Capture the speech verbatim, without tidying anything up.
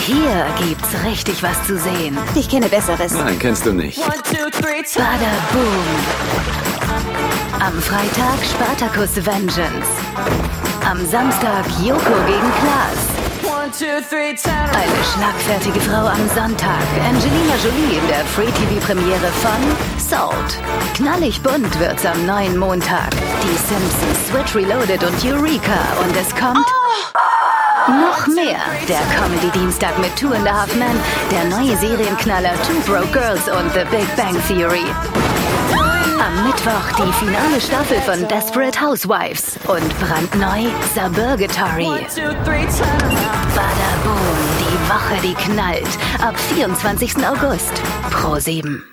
Hier gibt's richtig was zu sehen. Ich kenne Besseres. Nein, kennst du nicht. Bada boom. Am Freitag Spartacus Vengeance. Am Samstag Yoko gegen Klaas. Eine schlagfertige Frau am Sonntag. Angelina Jolie in der Free-T V-Premiere von Salt. Knallig bunt wird's am neuen Montag. Die Simpsons, Switch Reloaded und Eureka. Und es kommt... noch mehr. Der Comedy-Dienstag mit Two and a Half Men, der neue Serienknaller Two Broke Girls und The Big Bang Theory. Am Mittwoch die finale Staffel von Desperate Housewives und brandneu Suburgatory. Bada boom, die Woche, die knallt. Ab vierundzwanzigsten August. Pro sieben.